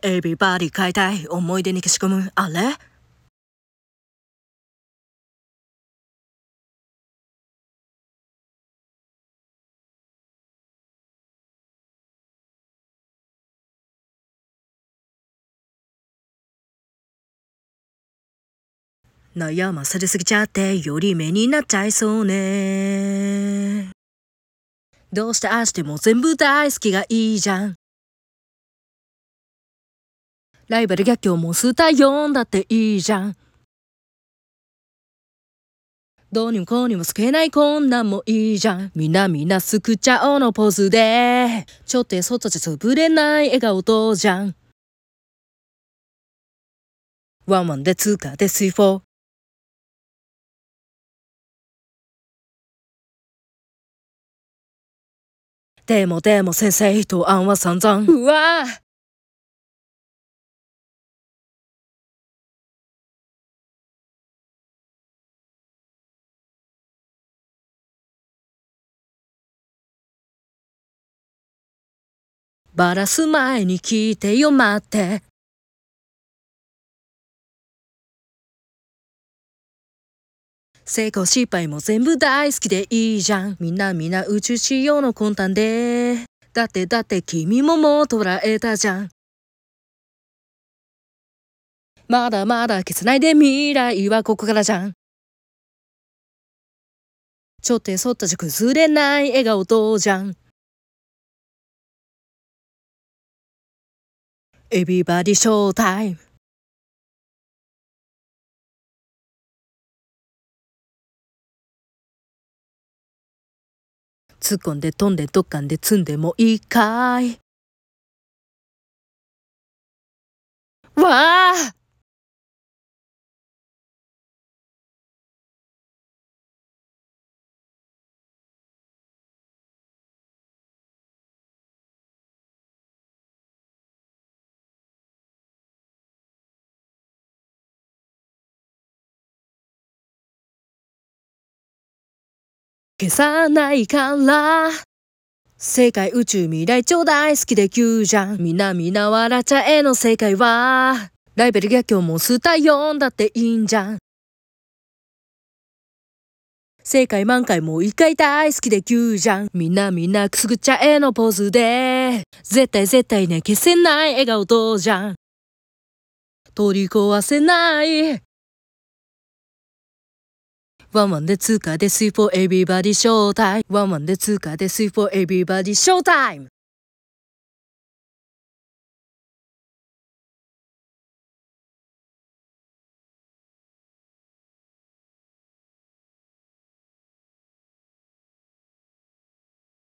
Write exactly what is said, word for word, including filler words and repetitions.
エビバディ買いたい思い出に消し込むあれ悩まされすぎちゃってより目になっちゃいそうね。どうしてああしても全部大好きがいいじゃん。ライバル逆境もスターよんだっていいじゃん。どうにもこうにも救えないこんなんもいいじゃん。みんなみんな救っちゃおうのポーズでちょっとやそっとじゃ潰れない笑顔とじゃん。ワンワンで通過でスリーフォーでもでも先生と案は散々。うわぁバラす前に聞いてよ待って。成功失敗も全部大好きでいいじゃん。みんなみんな宇宙仕様の魂胆で。だってだって君ももう捉えたじゃん。まだまだ消さないで未来はここからじゃん。ちょっとやそっとじゃ崩れない笑顔とじゃん。エビバディショータイム。突っ込んで飛んでどっかんで積んでもいいかい。わあ消さないから世界宇宙未来超大好きで言うじゃん。みんなみんな笑っちゃえの世界はライバル逆境もスターよんだっていいんじゃん。世界満開もう一回大好きで言うじゃん。みんなみんなくすぐっちゃえのポーズで絶対絶対ね消せない笑顔とじゃん。取り壊せないワンワンで通過でスイーフォーエビバディショータイム。ワンワンで通過でスイーフォーエビバディショータイム。